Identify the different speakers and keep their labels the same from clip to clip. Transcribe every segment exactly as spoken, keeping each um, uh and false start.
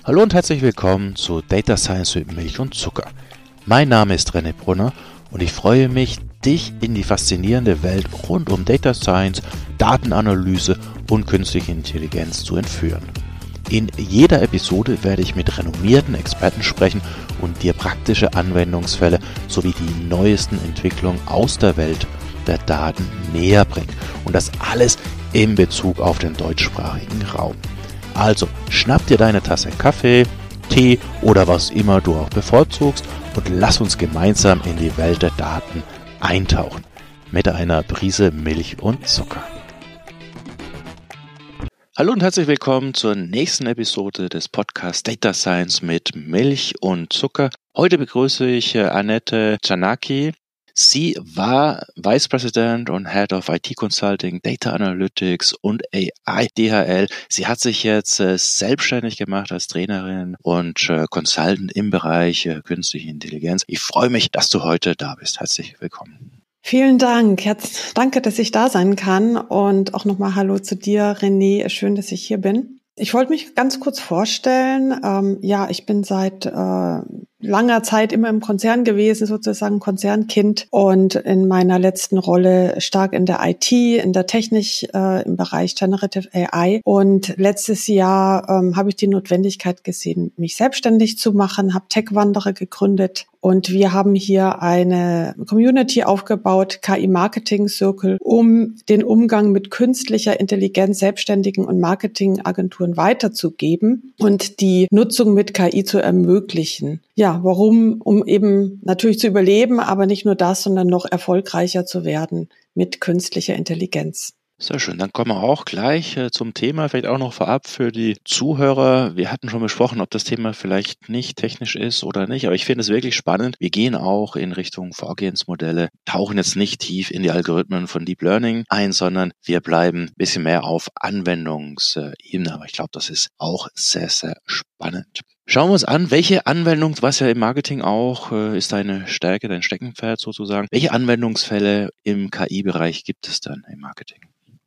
Speaker 1: Hallo und herzlich willkommen zu Data Science mit Milch und Zucker. Mein Name ist René Brunner und ich freue mich, dich in die faszinierende Welt rund um Data Science, Datenanalyse und künstliche Intelligenz zu entführen. In jeder Episode werde ich mit renommierten Experten sprechen und dir praktische Anwendungsfälle sowie die neuesten Entwicklungen aus der Welt der Daten näher bringen. Und das alles in Bezug auf den deutschsprachigen Raum. Also schnapp dir deine Tasse Kaffee, Tee oder was immer du auch bevorzugst und lass uns gemeinsam in die Welt der Daten eintauchen. Mit einer Prise Milch und Zucker. Hallo und herzlich willkommen zur nächsten Episode des Podcasts Data Science mit Milch und Zucker. Heute begrüße ich Annette Czarnacki. Sie war Vice President und Head of I T Consulting, Data Analytics und A I D H L. Sie hat sich jetzt äh, selbstständig gemacht als Trainerin und äh, Consultant im Bereich äh, künstliche Intelligenz. Ich freue mich, dass du heute da bist. Herzlich willkommen.
Speaker 2: Vielen Dank. Jetzt danke, dass ich da sein kann und auch nochmal Hallo zu dir, René. Schön, dass ich hier bin. Ich wollte mich ganz kurz vorstellen. Ähm, ja, ich bin seit äh, langer Zeit immer im Konzern gewesen, sozusagen Konzernkind und in meiner letzten Rolle stark in der I T, in der Technik, äh, im Bereich Generative A I. Und letztes Jahr ähm, habe ich die Notwendigkeit gesehen, mich selbstständig zu machen, habe Tech-Wanderer gegründet. Und wir haben hier eine Community aufgebaut, K I Marketing Circle, um den Umgang mit künstlicher Intelligenz Selbstständigen und Marketingagenturen weiterzugeben und die Nutzung mit K I zu ermöglichen. Ja, warum? Um eben natürlich zu überleben, aber nicht nur das, sondern noch erfolgreicher zu werden mit künstlicher Intelligenz.
Speaker 1: Sehr schön, dann kommen wir auch gleich äh, zum Thema, vielleicht auch noch vorab für die Zuhörer. Wir hatten schon besprochen, ob das Thema vielleicht nicht technisch ist oder nicht, aber ich finde es wirklich spannend. Wir gehen auch in Richtung Vorgehensmodelle, tauchen jetzt nicht tief in die Algorithmen von Deep Learning ein, sondern wir bleiben ein bisschen mehr auf Anwendungsebene, aber ich glaube, das ist auch sehr, sehr spannend. Schauen wir uns an, welche Anwendung, was ja im Marketing auch äh, ist deine Stärke, dein Steckenpferd sozusagen, welche Anwendungsfälle im K I-Bereich gibt es dann im Marketing?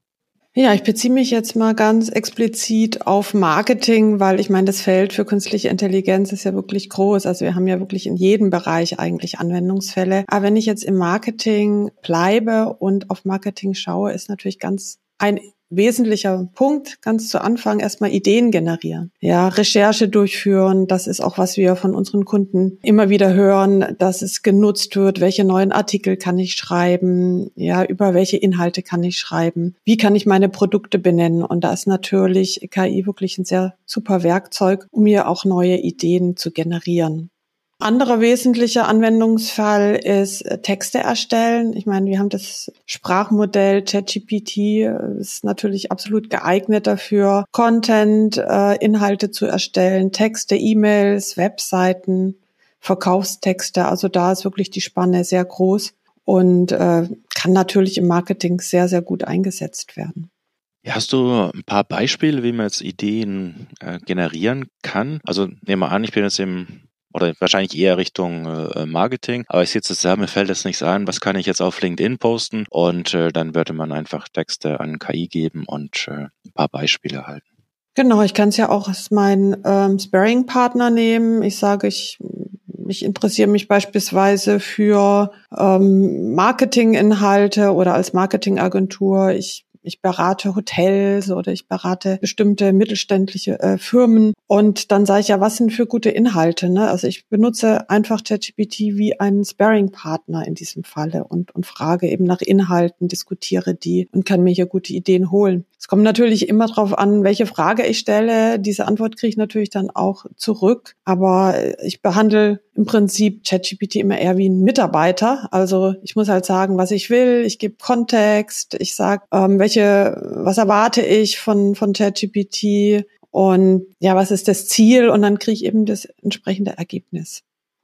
Speaker 2: Ja, ich beziehe mich jetzt mal ganz explizit auf Marketing, weil ich meine, das Feld für künstliche Intelligenz ist ja wirklich groß. Also wir haben ja wirklich in jedem Bereich eigentlich Anwendungsfälle. Aber wenn ich jetzt im Marketing bleibe und auf Marketing schaue, ist natürlich ganz ein wesentlicher Punkt, ganz zu Anfang erstmal Ideen generieren. Ja, Recherche durchführen, das ist auch, was wir von unseren Kunden immer wieder hören, dass es genutzt wird, welche neuen Artikel kann ich schreiben, ja, über welche Inhalte kann ich schreiben, wie kann ich meine Produkte benennen, und da ist natürlich K I wirklich ein sehr super Werkzeug, um mir auch neue Ideen zu generieren. Anderer wesentlicher Anwendungsfall ist Texte erstellen. Ich meine, wir haben das Sprachmodell ChatGPT, ist natürlich absolut geeignet dafür, Content, äh, Inhalte zu erstellen, Texte, E-Mails, Webseiten, Verkaufstexte. Also da ist wirklich die Spanne sehr groß und äh, kann natürlich im Marketing sehr, sehr gut eingesetzt werden.
Speaker 1: Hast du ein paar Beispiele, wie man jetzt Ideen äh, generieren kann? Also nehmen wir an, ich bin jetzt im oder wahrscheinlich eher Richtung äh, Marketing. Aber ich sitze da, mir fällt das nichts ein, was kann ich jetzt auf LinkedIn posten? Und äh, dann würde man einfach Texte an K I geben und äh, ein paar Beispiele erhalten.
Speaker 2: Genau, ich kann es ja auch als meinen ähm, Sparring-Partner nehmen. Ich sage, ich ich interessiere mich beispielsweise für ähm, Marketinginhalte oder als Marketingagentur. Ich Ich berate Hotels oder ich berate bestimmte mittelständische äh, Firmen. Und dann sage ich ja, was sind für gute Inhalte? Ne? Also ich benutze einfach ChatGPT wie einen Sparring-Partner in diesem Falle und, und frage eben nach Inhalten, diskutiere die und kann mir hier gute Ideen holen. Es kommt natürlich immer darauf an, welche Frage ich stelle. Diese Antwort kriege ich natürlich dann auch zurück. Aber ich behandle im Prinzip ChatGPT immer eher wie ein Mitarbeiter. Also ich muss halt sagen, was ich will. Ich gebe Kontext. Ich sage, ähm, welche, was erwarte ich von von ChatGPT und ja, was ist das Ziel? Und dann kriege ich eben das entsprechende Ergebnis.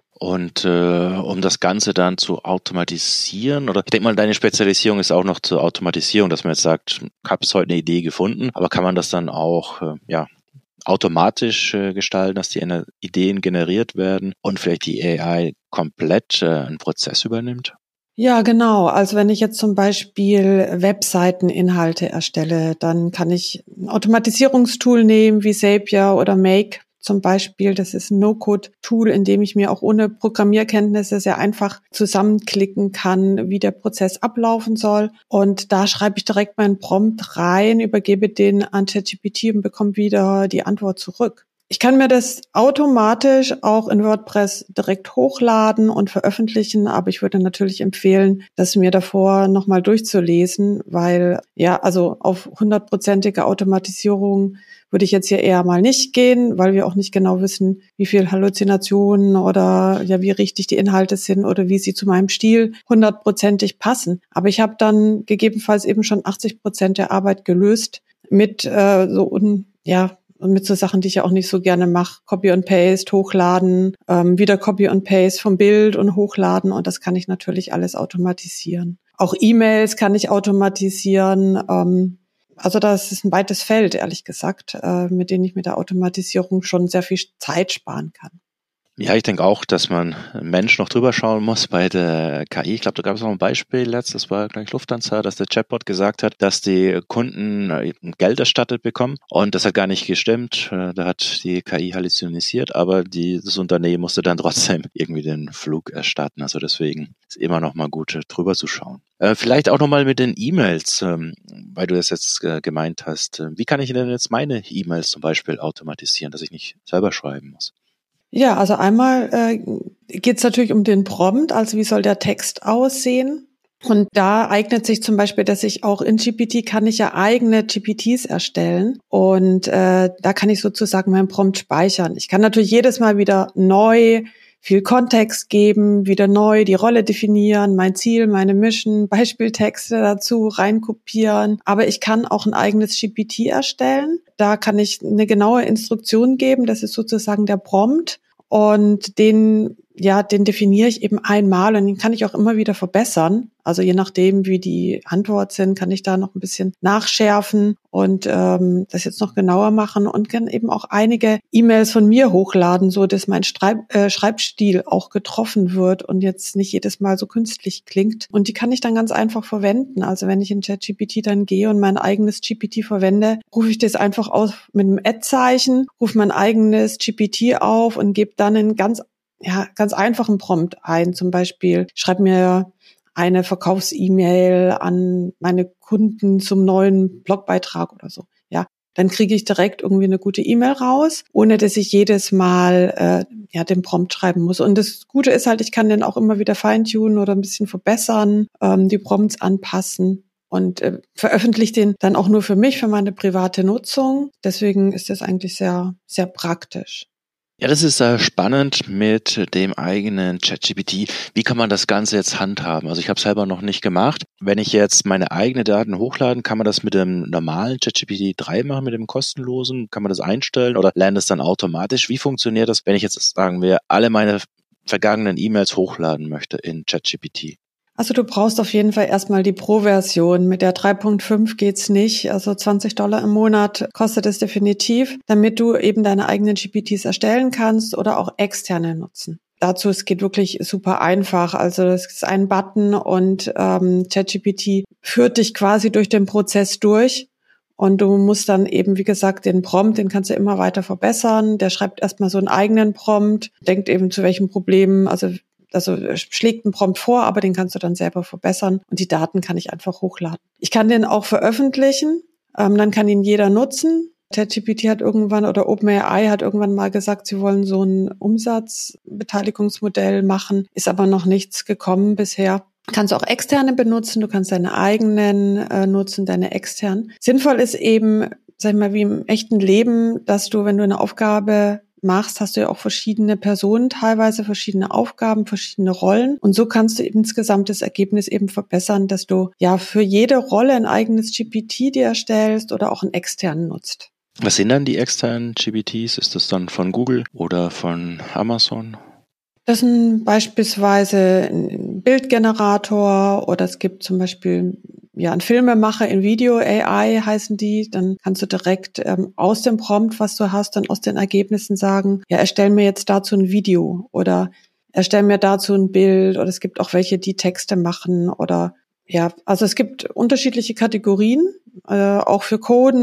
Speaker 1: Und äh, um das Ganze dann zu automatisieren, oder ich denke mal, deine Spezialisierung ist auch noch zur Automatisierung, dass man jetzt sagt, ich habe heute eine Idee gefunden, aber kann man das dann auch äh, ja automatisch äh, gestalten, dass die Ener- Ideen generiert werden und vielleicht die A I komplett äh, einen Prozess übernimmt?
Speaker 2: Ja, genau. Also wenn ich jetzt zum Beispiel Webseiteninhalte erstelle, dann kann ich ein Automatisierungstool nehmen wie Zapier oder Make zum Beispiel. Das ist ein No-Code-Tool, in dem ich mir auch ohne Programmierkenntnisse sehr einfach zusammenklicken kann, wie der Prozess ablaufen soll. Und da schreibe ich direkt meinen Prompt rein, übergebe den an ChatGPT und bekomme wieder die Antwort zurück. Ich kann mir das automatisch auch in WordPress direkt hochladen und veröffentlichen, aber ich würde natürlich empfehlen, das mir davor nochmal durchzulesen, weil ja, also auf hundertprozentige Automatisierung würde ich jetzt hier eher mal nicht gehen, weil wir auch nicht genau wissen, wie viel Halluzinationen oder ja, wie richtig die Inhalte sind oder wie sie zu meinem Stil hundertprozentig passen. Aber ich habe dann gegebenenfalls eben schon achtzig Prozent der Arbeit gelöst mit äh, so un, ja, und mit so Sachen, die ich ja auch nicht so gerne mache. Copy und Paste, hochladen, ähm, wieder Copy und Paste vom Bild und hochladen. Und das kann ich natürlich alles automatisieren. Auch E-Mails kann ich automatisieren. Ähm, also das ist ein weites Feld, ehrlich gesagt, äh, mit dem ich mit der Automatisierung schon sehr viel Zeit sparen kann.
Speaker 1: Ja, ich denke auch, dass man Mensch noch drüber schauen muss bei der K I. Ich glaube, da gab es noch ein Beispiel letztes, war gleich Lufthansa, dass der Chatbot gesagt hat, dass die Kunden Geld erstattet bekommen. Und das hat gar nicht gestimmt. Da hat die K I halluzinisiert, aber die, das Unternehmen musste dann trotzdem irgendwie den Flug erstatten. Also deswegen ist immer noch mal gut, drüber zu schauen. Äh, vielleicht auch noch mal mit den E-Mails, ähm, weil du das jetzt äh, gemeint hast. Wie kann ich denn jetzt meine E-Mails zum Beispiel automatisieren, dass ich nicht selber schreiben muss?
Speaker 2: Ja, also einmal äh, geht es natürlich um den Prompt, also wie soll der Text aussehen? Und da eignet sich zum Beispiel, dass ich auch in G P T kann ich ja eigene G P Ts erstellen und äh, da kann ich sozusagen meinen Prompt speichern. Ich kann natürlich jedes Mal wieder neu viel Kontext geben, wieder neu die Rolle definieren, mein Ziel, meine Mission, Beispieltexte dazu reinkopieren. Aber ich kann auch ein eigenes G P T erstellen. Da kann ich eine genaue Instruktion geben. Das ist sozusagen der Prompt. Und den, ja, den definiere ich eben einmal und den kann ich auch immer wieder verbessern. Also je nachdem, wie die Antwort sind, kann ich da noch ein bisschen nachschärfen und ähm, das jetzt noch genauer machen und kann eben auch einige E-Mails von mir hochladen, so dass mein Schreib- äh, Schreibstil auch getroffen wird und jetzt nicht jedes Mal so künstlich klingt. Und die kann ich dann ganz einfach verwenden. Also wenn ich in ChatGPT dann gehe und mein eigenes G P T verwende, rufe ich das einfach aus mit einem Ad-Zeichen, rufe mein eigenes G P T auf und gebe dann einen ganz, ja, ganz einfachen Prompt ein. Zum Beispiel, schreib mir eine Verkaufs-E-Mail an meine Kunden zum neuen Blogbeitrag oder so. Ja, dann kriege ich direkt irgendwie eine gute E-Mail raus, ohne dass ich jedes Mal äh, ja den Prompt schreiben muss. Und das Gute ist halt, ich kann den auch immer wieder feintunen oder ein bisschen verbessern, ähm, die Prompts anpassen und äh, veröffentliche den dann auch nur für mich, für meine private Nutzung. Deswegen ist das eigentlich sehr, sehr praktisch.
Speaker 1: Ja, das ist äh, spannend mit dem eigenen ChatGPT. Wie kann man das Ganze jetzt handhaben? Also ich habe es selber noch nicht gemacht. Wenn ich jetzt meine eigenen Daten hochladen, kann man das mit dem normalen ChatGPT drei machen, mit dem kostenlosen? Kann man das einstellen oder lernt es dann automatisch? Wie funktioniert das, wenn ich jetzt, sagen wir, alle meine vergangenen E-Mails hochladen möchte in ChatGPT?
Speaker 2: Also du brauchst auf jeden Fall erstmal die Pro-Version. Mit der drei Punkt fünf geht's nicht. Also zwanzig Dollar im Monat kostet es definitiv, damit du eben deine eigenen G P Ts erstellen kannst oder auch externe nutzen. Dazu, es geht wirklich super einfach. Also es ist ein Button und ähm, ChatGPT führt dich quasi durch den Prozess durch. Und du musst dann eben, wie gesagt, den Prompt, den kannst du immer weiter verbessern. Der schreibt erstmal so einen eigenen Prompt, denkt eben zu welchen Problemen, also Also schlägt einen Prompt vor, aber den kannst du dann selber verbessern und die Daten kann ich einfach hochladen. Ich kann den auch veröffentlichen, ähm, dann kann ihn jeder nutzen. ChatGPT hat irgendwann oder OpenAI hat irgendwann mal gesagt, sie wollen so ein Umsatzbeteiligungsmodell machen, ist aber noch nichts gekommen bisher. Du kannst auch externe benutzen, du kannst deine eigenen äh, nutzen, deine externen. Sinnvoll ist eben, sag ich mal, wie im echten Leben, dass du, wenn du eine Aufgabe machst, hast du ja auch verschiedene Personen, teilweise verschiedene Aufgaben, verschiedene Rollen. Und so kannst du insgesamt das Ergebnis eben verbessern, dass du ja für jede Rolle ein eigenes G P T dir erstellst oder auch einen externen nutzt.
Speaker 1: Was sind dann die externen G P Ts? Ist das dann von Google oder von Amazon?
Speaker 2: Das sind beispielsweise ein Bildgenerator oder es gibt zum Beispiel ja einen Filmemacher in Video A I heißen die. Dann kannst du direkt ähm, aus dem Prompt, was du hast, dann aus den Ergebnissen sagen, ja, erstell mir jetzt dazu ein Video oder erstell mir dazu ein Bild oder es gibt auch welche, die Texte machen oder ja, also es gibt unterschiedliche Kategorien, äh, auch für Coden.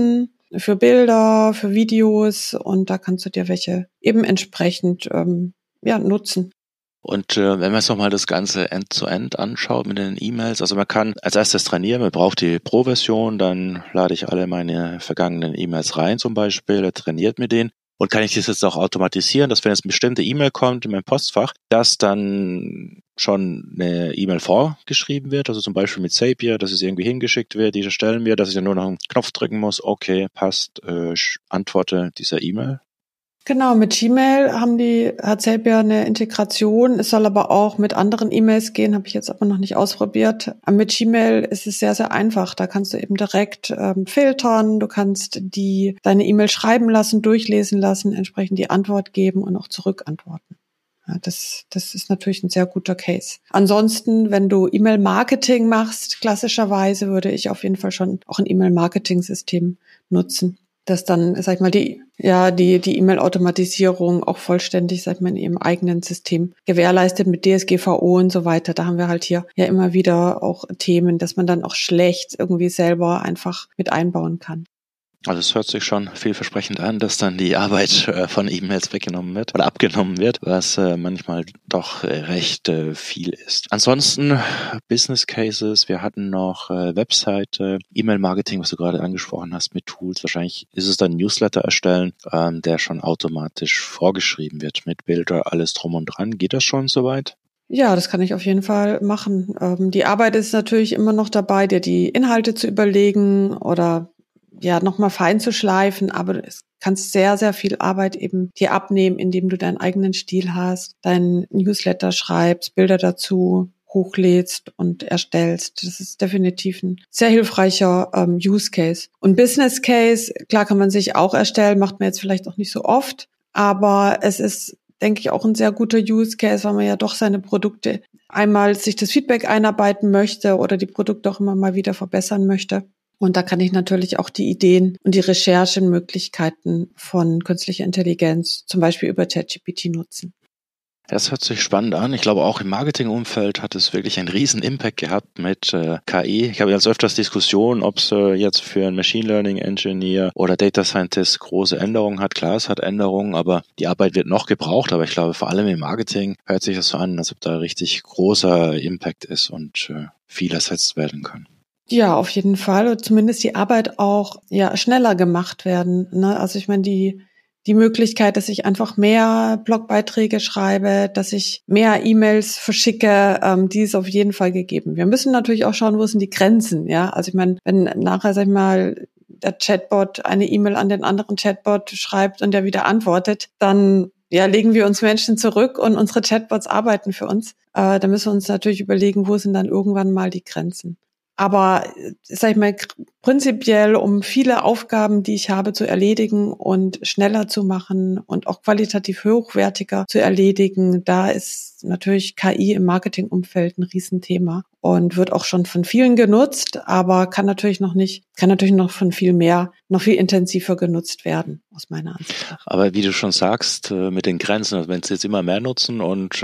Speaker 2: für Bilder, für Videos und da kannst du dir welche eben entsprechend ähm, ja, nutzen.
Speaker 1: Und äh, wenn man jetzt nochmal das Ganze End-to-End anschaut mit den E-Mails, also man kann als erstes trainieren, man braucht die Pro-Version, dann lade ich alle meine vergangenen E-Mails rein zum Beispiel, er trainiert mit denen. Und kann ich das jetzt auch automatisieren, dass wenn jetzt eine bestimmte E-Mail kommt in mein Postfach, dass dann schon eine E-Mail vorgeschrieben wird, also zum Beispiel mit Zapier, dass es irgendwie hingeschickt wird, diese stellen wir, dass ich dann nur noch einen Knopf drücken muss, okay, passt, äh, antworte dieser E-Mail.
Speaker 2: Genau, mit Gmail haben die, hat Zapier eine Integration. Es soll aber auch mit anderen E-Mails gehen, habe ich jetzt aber noch nicht ausprobiert. Aber mit Gmail ist es sehr, sehr einfach. Da kannst du eben direkt ähm, filtern, du kannst die deine E-Mail schreiben lassen, durchlesen lassen, entsprechend die Antwort geben und auch zurückantworten. Ja, das, das ist natürlich ein sehr guter Case. Ansonsten, wenn du E-Mail-Marketing machst, klassischerweise würde ich auf jeden Fall schon auch ein E-Mail-Marketing-System nutzen, dass dann, sag ich mal, die, ja, die, die E-Mail-Automatisierung auch vollständig, sag ich mal, in ihrem eigenen System gewährleistet mit D S G V O und so weiter. Da haben wir halt hier ja immer wieder auch Themen, dass man dann auch schlecht irgendwie selber einfach mit einbauen kann.
Speaker 1: Also es hört sich schon vielversprechend an, dass dann die Arbeit äh, von E-Mails weggenommen wird oder abgenommen wird, was äh, manchmal doch äh, recht äh, viel ist. Ansonsten Business Cases, wir hatten noch äh, Webseite, E-Mail-Marketing, was du gerade angesprochen hast mit Tools. Wahrscheinlich ist es dann Newsletter erstellen, ähm, der schon automatisch vorgeschrieben wird mit Bilder, alles drum und dran. Geht das schon soweit?
Speaker 2: Ja, das kann ich auf jeden Fall machen. Ähm, die Arbeit ist natürlich immer noch dabei, dir die Inhalte zu überlegen oder ja, nochmal fein zu schleifen, aber es kannst sehr, sehr viel Arbeit eben dir abnehmen, indem du deinen eigenen Stil hast, deinen Newsletter schreibst, Bilder dazu hochlädst und erstellst. Das ist definitiv ein sehr hilfreicher ähm, Use Case. Und Business Case, klar kann man sich auch erstellen, macht man jetzt vielleicht auch nicht so oft, aber es ist, denke ich, auch ein sehr guter Use Case, weil man ja doch seine Produkte einmal sich das Feedback einarbeiten möchte oder die Produkte auch immer mal wieder verbessern möchte. Und da kann ich natürlich auch die Ideen und die Recherchemöglichkeiten von künstlicher Intelligenz, zum Beispiel über ChatGPT, nutzen.
Speaker 1: Das hört sich spannend an. Ich glaube, auch im Marketingumfeld hat es wirklich einen riesen Impact gehabt mit äh, K I. Ich habe jetzt öfters Diskussionen, ob es äh, jetzt für einen Machine Learning Engineer oder Data Scientist große Änderungen hat. Klar, es hat Änderungen, aber die Arbeit wird noch gebraucht. Aber ich glaube, vor allem im Marketing hört sich das so an, als ob da richtig großer Impact ist und äh, viel ersetzt werden kann.
Speaker 2: Ja, auf jeden Fall. Und zumindest die Arbeit auch ja schneller gemacht werden. Ne? Also ich meine, die die Möglichkeit, dass ich einfach mehr Blogbeiträge schreibe, dass ich mehr E-Mails verschicke, ähm, die ist auf jeden Fall gegeben. Wir müssen natürlich auch schauen, wo sind die Grenzen. Ja, also ich meine, wenn nachher, sag ich mal, der Chatbot eine E-Mail an den anderen Chatbot schreibt und der wieder antwortet, dann ja, legen wir uns Menschen zurück und unsere Chatbots arbeiten für uns. Äh, da müssen wir uns natürlich überlegen, wo sind dann irgendwann mal die Grenzen. Aber, sag ich mal, prinzipiell, um viele Aufgaben, die ich habe, zu erledigen und schneller zu machen und auch qualitativ hochwertiger zu erledigen, da ist natürlich K I im Marketingumfeld ein Riesenthema und wird auch schon von vielen genutzt, aber kann natürlich noch nicht, kann natürlich noch von viel mehr, noch viel intensiver genutzt werden, aus meiner Ansicht nach.
Speaker 1: Aber wie du schon sagst, mit den Grenzen, also wenn es jetzt immer mehr nutzen und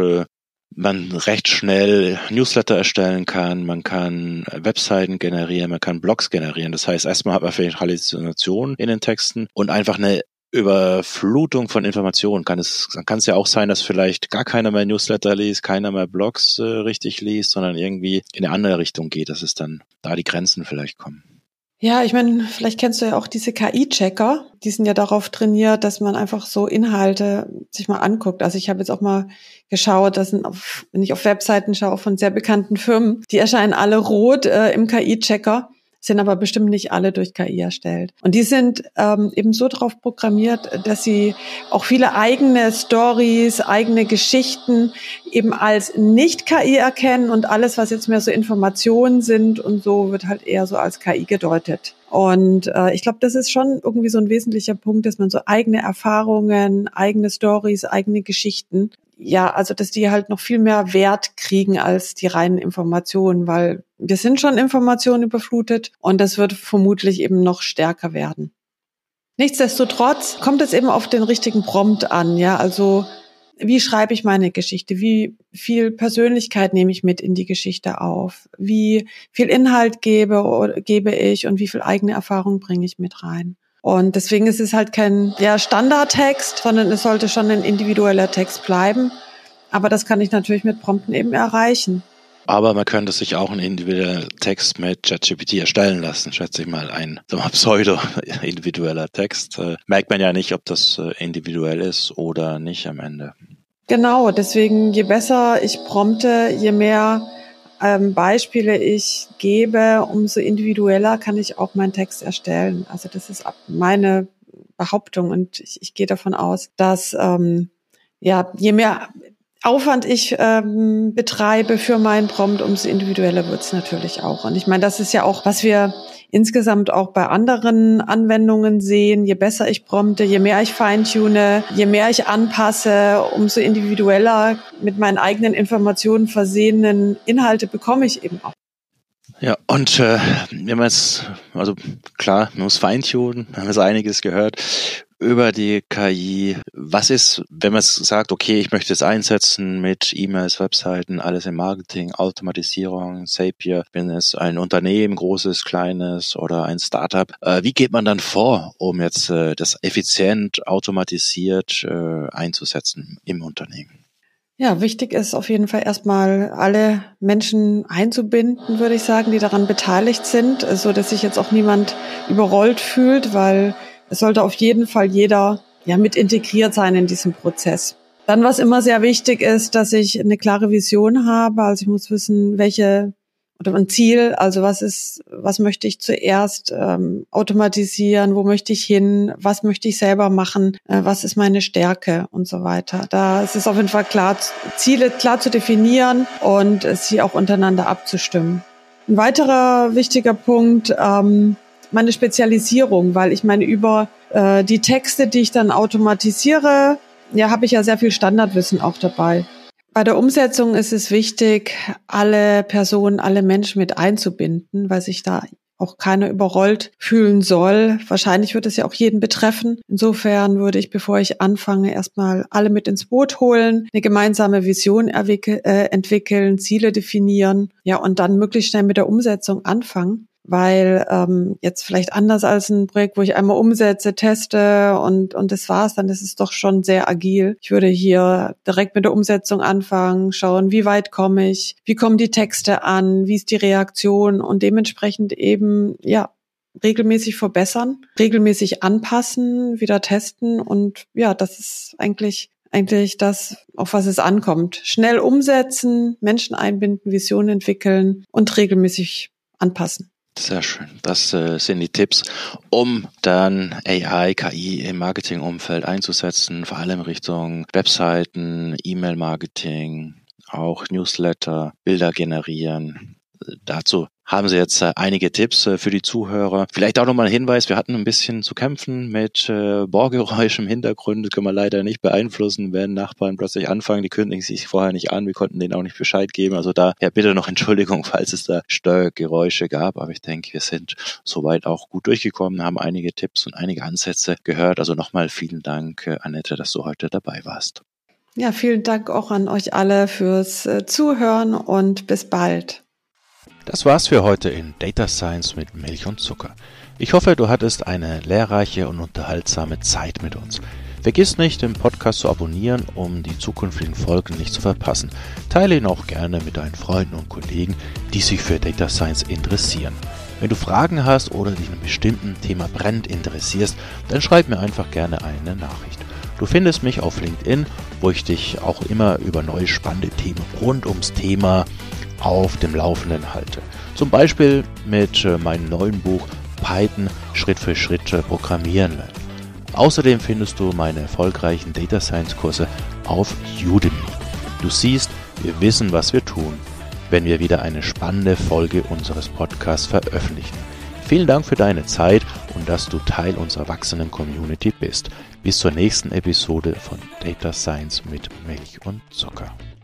Speaker 1: man recht schnell Newsletter erstellen kann, man kann Webseiten generieren, man kann Blogs generieren. Das heißt, erstmal hat man vielleicht Halluzinationen in den Texten und einfach eine Überflutung von Informationen. Kann es, kann es ja auch sein, dass vielleicht gar keiner mehr Newsletter liest, keiner mehr Blogs äh, richtig liest, sondern irgendwie in eine andere Richtung geht, dass es dann da die Grenzen vielleicht kommen.
Speaker 2: Ja, ich meine, vielleicht kennst du ja auch diese K I-Checker. Die sind ja darauf trainiert, dass man einfach so Inhalte sich mal anguckt. Also ich habe jetzt auch mal geschaut, dass auf, wenn ich auf Webseiten schaue von sehr bekannten Firmen, die erscheinen alle rot äh, im K I-Checker, sind aber bestimmt nicht alle durch K I erstellt. Und die sind ähm, eben so drauf programmiert, dass sie auch viele eigene Stories, eigene Geschichten eben als nicht K I erkennen und alles, was jetzt mehr so Informationen sind und so, wird halt eher so als K I gedeutet. Und äh, ich glaube, das ist schon irgendwie so ein wesentlicher Punkt, dass man so eigene Erfahrungen, eigene Stories, eigene Geschichten, ja, also dass die halt noch viel mehr Wert kriegen als die reinen Informationen, weil wir sind schon Informationen überflutet und das wird vermutlich eben noch stärker werden. Nichtsdestotrotz kommt es eben auf den richtigen Prompt an, ja, also wie schreibe ich meine Geschichte, wie viel Persönlichkeit nehme ich mit in die Geschichte auf, wie viel Inhalt gebe, gebe ich und wie viel eigene Erfahrung bringe ich mit rein. Und deswegen ist es halt kein ja, Standardtext, sondern es sollte schon ein individueller Text bleiben. Aber das kann ich natürlich mit Prompten eben erreichen.
Speaker 1: Aber man könnte sich auch einen individuellen Text mit ChatGPT erstellen lassen, schätze ich mal. Ein pseudo-individueller Text. Äh, merkt man ja nicht, ob das äh, individuell ist oder nicht am Ende.
Speaker 2: Genau, deswegen je besser ich prompte, je mehr ähm, Beispiele ich gebe, umso individueller kann ich auch meinen Text erstellen. Also das ist meine Behauptung und ich, ich gehe davon aus, dass ähm, ja je mehr Aufwand ich ähm, betreibe für meinen Prompt, umso individueller wird's natürlich auch. Und ich meine, das ist ja auch, was wir insgesamt auch bei anderen Anwendungen sehen. Je besser ich prompte, je mehr ich feintune, je mehr ich anpasse, umso individueller mit meinen eigenen Informationen versehenen Inhalte bekomme ich eben auch.
Speaker 1: Ja, und äh, wenn man es, also klar, man muss feintunen, wir haben jetzt einiges gehört über die K I. Was ist, wenn man es sagt, okay, ich möchte es einsetzen mit E-Mails, Webseiten, alles im Marketing, Automatisierung, Zapier, wenn es ein Unternehmen, großes, kleines oder ein Startup, äh, wie geht man dann vor, um jetzt äh, das effizient, automatisiert äh, einzusetzen im Unternehmen?
Speaker 2: Ja, wichtig ist auf jeden Fall erstmal alle Menschen einzubinden, würde ich sagen, die daran beteiligt sind, so dass sich jetzt auch niemand überrollt fühlt, weil es sollte auf jeden Fall jeder ja mit integriert sein in diesem Prozess. Dann, was immer sehr wichtig ist, dass ich eine klare Vision habe, also ich muss wissen, welche oder ein Ziel, also was ist, was möchte ich zuerst ähm, automatisieren, wo möchte ich hin, was möchte ich selber machen, äh, was ist meine Stärke und so weiter. Da ist es auf jeden Fall klar, Ziele klar zu definieren und sie auch untereinander abzustimmen. Ein weiterer wichtiger Punkt, ähm, meine Spezialisierung, weil ich meine, über äh, die Texte, die ich dann automatisiere, ja, habe ich ja sehr viel Standardwissen auch dabei. Bei der Umsetzung ist es wichtig, alle Personen, alle Menschen mit einzubinden, weil sich da auch keiner überrollt fühlen soll. Wahrscheinlich wird es ja auch jeden betreffen. Insofern würde ich, bevor ich anfange, erstmal alle mit ins Boot holen, eine gemeinsame Vision erwickeln, äh, entwickeln, Ziele definieren, ja, und dann möglichst schnell mit der Umsetzung anfangen. Weil ähm, jetzt vielleicht anders als ein Projekt, wo ich einmal umsetze, teste und und das war's, dann ist es doch schon sehr agil. Ich würde hier direkt mit der Umsetzung anfangen, schauen, wie weit komme ich, wie kommen die Texte an, wie ist die Reaktion und dementsprechend eben ja regelmäßig verbessern, regelmäßig anpassen, wieder testen und ja, das ist eigentlich eigentlich das, auf was es ankommt. Schnell umsetzen, Menschen einbinden, Visionen entwickeln und regelmäßig anpassen.
Speaker 1: Sehr schön. Das äh, sind die Tipps, um dann A I, K I im Marketingumfeld einzusetzen, vor allem Richtung Webseiten, E-Mail-Marketing, auch Newsletter, Bilder generieren. Dazu haben Sie jetzt äh, einige Tipps äh, für die Zuhörer. Vielleicht auch nochmal ein Hinweis, wir hatten ein bisschen zu kämpfen mit äh, Bohrgeräusch im Hintergrund. Das können wir leider nicht beeinflussen, wenn Nachbarn plötzlich anfangen. Die kündigen sich vorher nicht an. Wir konnten denen auch nicht Bescheid geben. Also da ja bitte noch Entschuldigung, falls es da Störgeräusche gab. Aber ich denke, wir sind soweit auch gut durchgekommen, haben einige Tipps und einige Ansätze gehört. Also nochmal vielen Dank, äh, Annette, dass du heute dabei warst.
Speaker 2: Ja, vielen Dank auch an euch alle fürs äh, Zuhören und bis bald.
Speaker 1: Das war's für heute in Data Science mit Milch und Zucker. Ich hoffe, du hattest eine lehrreiche und unterhaltsame Zeit mit uns. Vergiss nicht, den Podcast zu abonnieren, um die zukünftigen Folgen nicht zu verpassen. Teile ihn auch gerne mit deinen Freunden und Kollegen, die sich für Data Science interessieren. Wenn du Fragen hast oder dich in einem bestimmten Thema brennend interessierst, dann schreib mir einfach gerne eine Nachricht. Du findest mich auf LinkedIn, wo ich dich auch immer über neue spannende Themen rund ums Thema auf dem Laufenden halte. Zum Beispiel mit äh, meinem neuen Buch Python Schritt für Schritt äh, programmieren lernen. Außerdem findest du meine erfolgreichen Data Science Kurse auf Udemy. Du siehst, wir wissen, was wir tun, wenn wir wieder eine spannende Folge unseres Podcasts veröffentlichen. Vielen Dank für deine Zeit und dass du Teil unserer wachsenden Community bist. Bis zur nächsten Episode von Data Science mit Milch und Zucker.